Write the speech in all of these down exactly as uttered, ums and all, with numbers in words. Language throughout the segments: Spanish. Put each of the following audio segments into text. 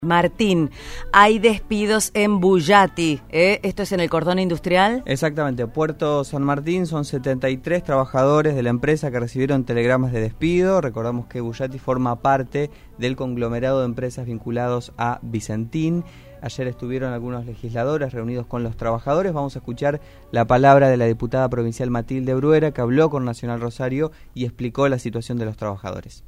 Martín, hay despidos en Bullati, ¿eh? ¿Esto es en el cordón industrial? Exactamente, Puerto San Martín son setenta y tres trabajadores de la empresa que recibieron telegramas de despido. Recordamos que Bullati forma parte del conglomerado de empresas vinculados a Vicentín. Ayer estuvieron algunos legisladores reunidos con los trabajadores. Vamos a escuchar la palabra de la diputada provincial Matilde Bruera, que habló con Nacional Rosario y explicó la situación de los trabajadores.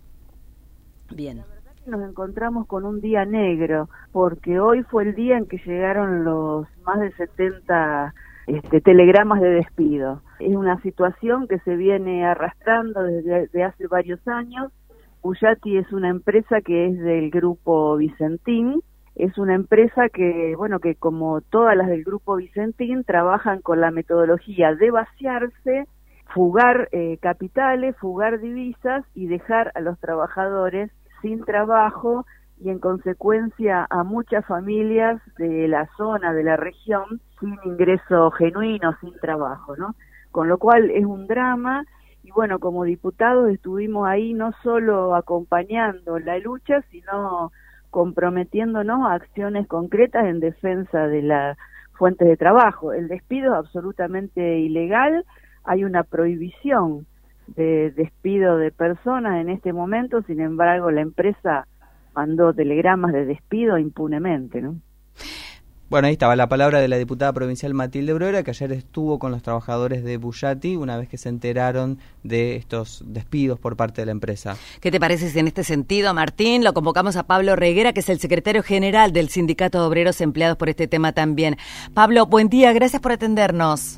Bien. Nos encontramos con un día negro, porque hoy fue el día en que llegaron los más de setenta este, telegramas de despido. Es una situación que se viene arrastrando desde, desde hace varios años. Bullati es una empresa que es del grupo Vicentín, es una empresa que, bueno, que como todas las del grupo Vicentín, trabajan con la metodología de vaciarse, fugar eh, capitales, fugar divisas y dejar a los trabajadores sin trabajo y en consecuencia a muchas familias de la zona, de la región, sin ingreso genuino, sin trabajo, ¿no? Con lo cual es un drama y bueno, como diputados estuvimos ahí no solo acompañando la lucha, sino comprometiéndonos a acciones concretas en defensa de las fuentes de trabajo. El despido es absolutamente ilegal, hay una prohibición de despido de personas en este momento, sin embargo la empresa mandó telegramas de despido impunemente, ¿no? Bueno, ahí estaba la palabra de la diputada provincial Matilde Bruera, que ayer estuvo con los trabajadores de Bullati una vez que se enteraron de estos despidos por parte de la empresa. ¿Qué te parece si en este sentido, Martín, lo convocamos a Pablo Reguera, que es el secretario general del Sindicato de Obreros Empleados por este tema también? Pablo, buen día, gracias por atendernos.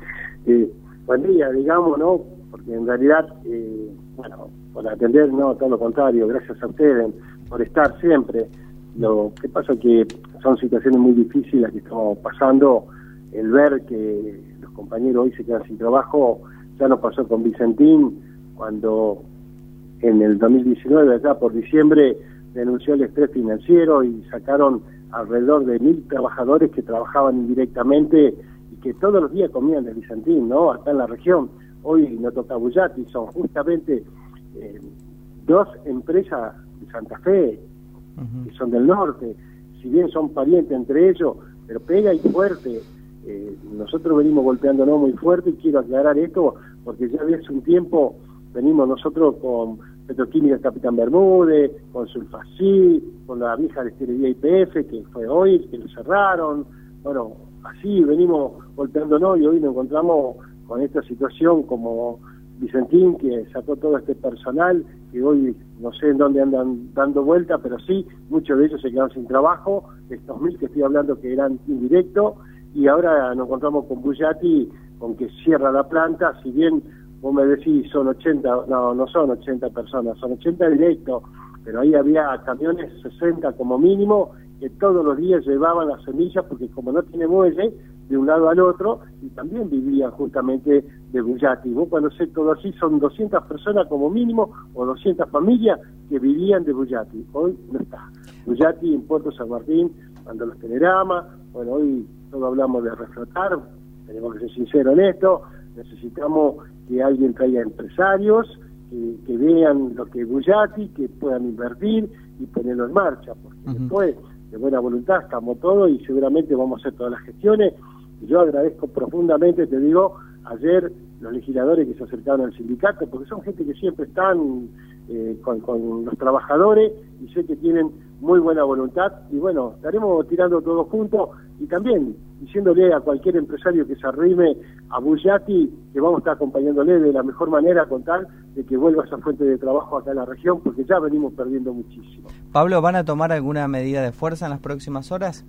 Sí, buen día, digamos, ¿no? Porque en realidad, eh, bueno, por atender, no, todo lo contrario, gracias a ustedes por estar siempre. Lo que pasa es que son situaciones muy difíciles las que estamos pasando. El ver que los compañeros hoy se quedan sin trabajo, ya nos pasó con Vicentín, cuando en el dos mil diecinueve, allá por diciembre, denunció el estrés financiero y sacaron alrededor de mil trabajadores que trabajaban indirectamente y que todos los días comían de Vicentín, ¿no? Acá en la región. Hoy no toca Bullati, son justamente eh, dos empresas de Santa Fe, uh-huh, que son del norte, si bien son parientes entre ellos, pero pega y fuerte. Eh, nosotros venimos golpeándonos muy fuerte y quiero aclarar esto porque ya hace un tiempo venimos nosotros con Petroquímica Capitán Bermúdez, con Sulfacil, con la vieja destilería I P F que fue hoy, que lo cerraron. Bueno, así venimos golpeándonos y hoy nos encontramos con esta situación como Vicentín, que sacó todo este personal, que hoy no sé en dónde andan dando vuelta, pero sí, muchos de ellos se quedaron sin trabajo, estos mil que estoy hablando que eran indirectos, y ahora nos encontramos con Bullati, con que cierra la planta, si bien vos me decís son ochenta, no, no son ochenta personas, son ochenta directos, pero ahí había camiones sesenta como mínimo, que todos los días llevaban las semillas, porque como no tiene muelle, de un lado al otro, y también vivían justamente de Bullati. Vos cuando sé todo así, son doscientas personas como mínimo, o doscientas familias que vivían de Bullati. Hoy no está. Bullati en Puerto San Martín, mandó los telegramas. Bueno, hoy todos hablamos de reflotar, tenemos que ser sinceros en esto, necesitamos que alguien traiga empresarios, que, que vean lo que es Bullati, que puedan invertir y ponerlo en marcha, porque uh-huh, después de buena voluntad estamos todos y seguramente vamos a hacer todas las gestiones. Y yo agradezco profundamente, te digo, ayer los legisladores que se acercaron al sindicato, porque son gente que siempre están eh, con, con los trabajadores y sé que tienen muy buena voluntad y bueno, estaremos tirando todos juntos y también diciéndole a cualquier empresario que se arrime a Bullati que vamos a estar acompañándole de la mejor manera con tal de que vuelva esa fuente de trabajo acá en la región, porque ya venimos perdiendo muchísimo. Pablo, ¿van a tomar alguna medida de fuerza en las próximas horas?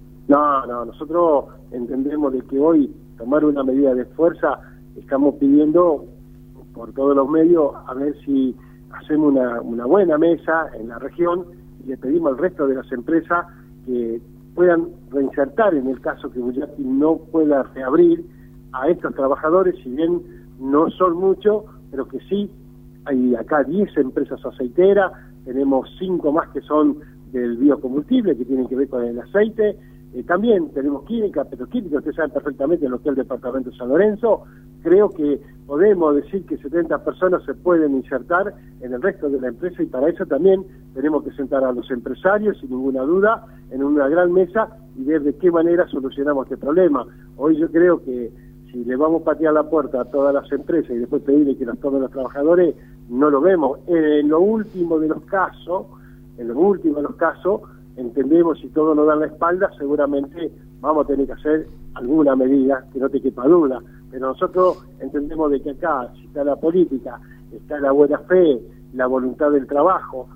No, no, nosotros entendemos de que hoy tomar una medida de fuerza estamos pidiendo por todos los medios a ver si hacemos una, una buena mesa en la región y le pedimos al resto de las empresas que puedan reinsertar en el caso que Bullati no pueda reabrir a estos trabajadores, si bien no son muchos, pero que sí, hay acá diez empresas aceiteras, tenemos cinco más que son del biocombustible, que tienen que ver con el aceite, Eh, también tenemos química, petroquímica, ustedes saben perfectamente lo que es el departamento de San Lorenzo. Creo que podemos decir que setenta personas se pueden insertar en el resto de la empresa, y para eso también tenemos que sentar a los empresarios, sin ninguna duda, en una gran mesa y ver de qué manera solucionamos este problema. Hoy yo creo que si le vamos a patear la puerta a todas las empresas y después pedirle que nos tomen los trabajadores, no lo vemos. En lo último de los casos, en lo último de los casos, entendemos, si todos nos dan la espalda, seguramente vamos a tener que hacer alguna medida, que no te quepa duda. Pero nosotros entendemos de que acá, si está la política, está la buena fe, la voluntad del trabajo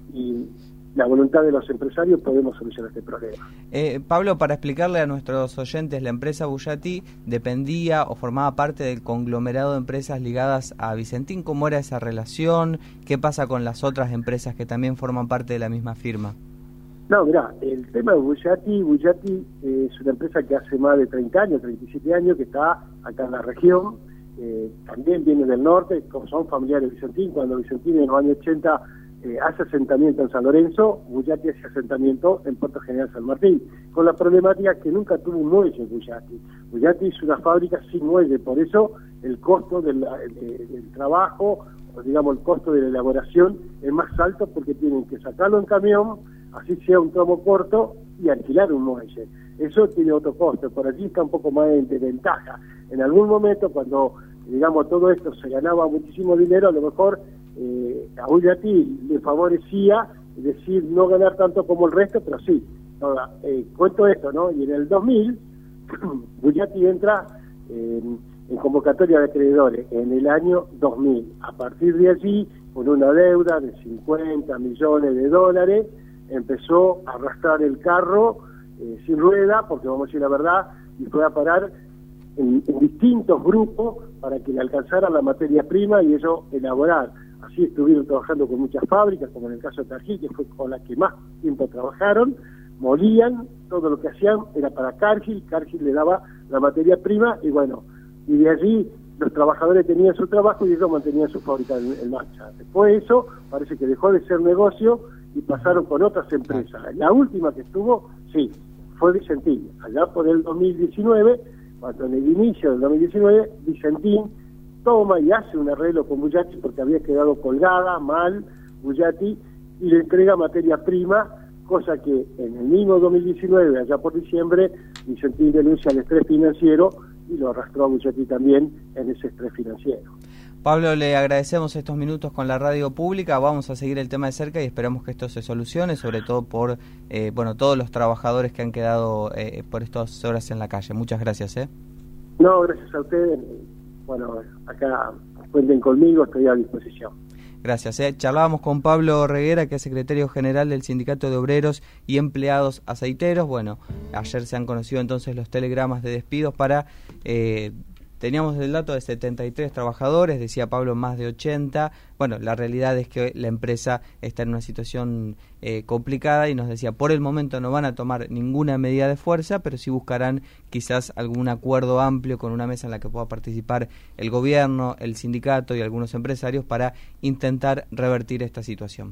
y la voluntad de los empresarios, podemos solucionar este problema. Eh, Pablo, para explicarle a nuestros oyentes, la empresa Bullati dependía o formaba parte del conglomerado de empresas ligadas a Vicentín. ¿Cómo era esa relación? ¿Qué pasa con las otras empresas que también forman parte de la misma firma? No, mirá, el tema de Bullati, Bullati eh, es una empresa que hace más de treinta años, treinta y siete años, que está acá en la región, eh, también viene del norte, como son familiares de Vicentín. Cuando Vicentín en los años ochenta eh, hace asentamiento en San Lorenzo, Bullati hace asentamiento en Puerto General San Martín, con la problemática que nunca tuvo un muelle Bullati. Bullati es una fábrica sin muelle, por eso el costo del, de, del trabajo, o digamos el costo de la elaboración, es más alto, porque tienen que sacarlo en camión, así sea un tramo corto, y alquilar un muelle. Eso tiene otro costo, por allí está un poco más de ventaja. En algún momento, cuando, digamos, todo esto se ganaba muchísimo dinero, a lo mejor eh, a Bullati le favorecía, es decir, no ganar tanto como el resto, pero sí. Ahora, eh, cuento esto, ¿no? Y en el dos mil, Bullati entra eh, en convocatoria de acreedores en el año dos mil. A partir de allí, con una deuda de cincuenta millones de dólares, empezó a arrastrar el carro eh, sin rueda, porque vamos a decir la verdad, y fue a parar en, en distintos grupos para que le alcanzara la materia prima y ellos elaborar. Así estuvieron trabajando con muchas fábricas, como en el caso de Tarjí, que fue con la que más tiempo trabajaron, molían, todo lo que hacían era para Cargill, Cargill le daba la materia prima, y bueno, y de allí los trabajadores tenían su trabajo y ellos mantenían su fábrica en, en marcha. Después de eso, parece que dejó de ser negocio y pasaron con otras empresas. La última que estuvo, sí, fue Vicentín. Allá por el dos mil diecinueve, cuando en el inicio del dos mil diecinueve, Vicentín toma y hace un arreglo con Bullati, porque había quedado colgada mal Bullati, y le entrega materia prima, cosa que en el mismo dos mil diecinueve, allá por diciembre, Vicentín denuncia el estrés financiero y lo arrastró a Bullati también en ese estrés financiero. Pablo, le agradecemos estos minutos con la radio pública. Vamos a seguir el tema de cerca y esperamos que esto se solucione, sobre todo por eh, bueno, todos los trabajadores que han quedado eh, por estas horas en la calle. Muchas gracias. ¿eh? No, gracias a ustedes. Bueno, acá cuenten conmigo, estoy a disposición. Gracias. ¿eh? Charlábamos con Pablo Reguera, que es secretario general del Sindicato de Obreros y Empleados Aceiteros. Bueno, ayer se han conocido entonces los telegramas de despidos para... Eh, Teníamos el dato de setenta y tres trabajadores, decía Pablo más de ochenta. Bueno, la realidad es que la empresa está en una situación eh, complicada y nos decía, por el momento no van a tomar ninguna medida de fuerza, pero sí buscarán quizás algún acuerdo amplio con una mesa en la que pueda participar el gobierno, el sindicato y algunos empresarios para intentar revertir esta situación.